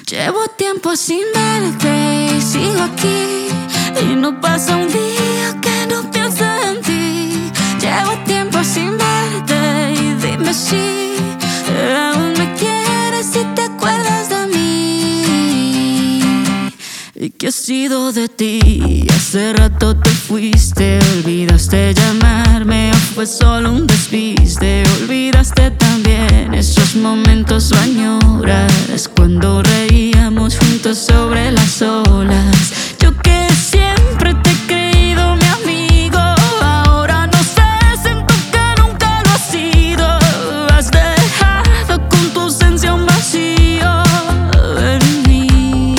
Llevo tiempo sin verte y sigo aquí, y no pasa un día que no piense en ti. Llevo tiempo sin verte y dime si aún me quieres, si te acuerdas de mí. ¿Y qué ha sido de ti? Hace rato te fuiste, olvidaste llamarme o fue solo un despiste. Olvidaste también esos momentos, o añoras cuando reíamos juntos sobre las olas. Yo que siempre te he creído mi amigo, ahora no sé, siento que nunca lo has sido. Has dejado con tu ausencia un vacío en mí.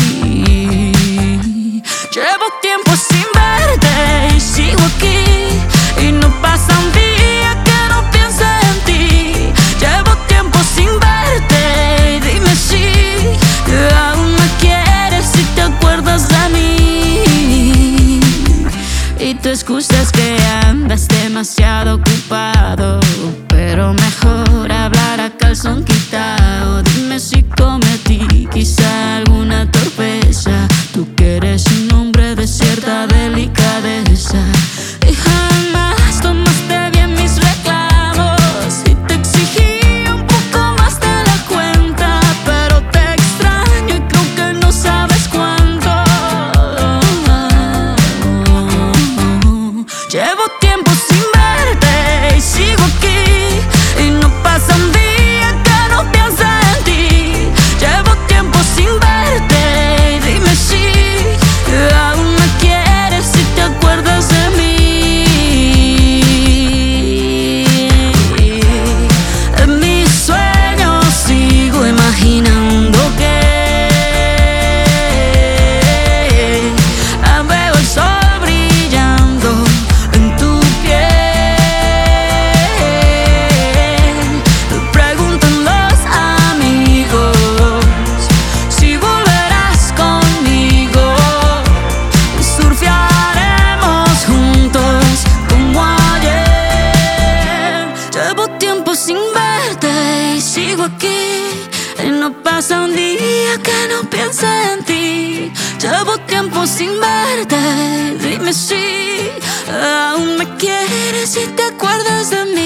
Llevo tiempo sin verte y sigo aquí, y no pasa un día que no piense en ti. Llevo tiempo sin verte y dime si aún me quieres, si te acuerdas de mí. Y tu excusa es que andas demasiado ocupado, pero mejor hablar a calzón quitado. Dime si cometí quizá alguna torpeza, tú que eres un hombre de cierta delicadeza. Y jamás tomaste bien mis reclamos y te exigí un poco más de la cuenta, pero te extraño y creo que no sabes cuánto. Llevo tiempo sin verte y sigo aquí, y no pasa un día que no piense en ti. Llevo tiempo sin verte y dime si aún me quieres, si te acuerdas de mí. En mis sueños sigo imaginando que veo el sol brillando en tu piel. Preguntan los amigos si volverás conmigo. Surfearemos juntos como ayer. Llevo tiempo sin verte y sigo aquí, y no pasa un día que no piense en ti. Llevo tiempo sin verte, dime si aún me quieres, si te acuerdas de mí.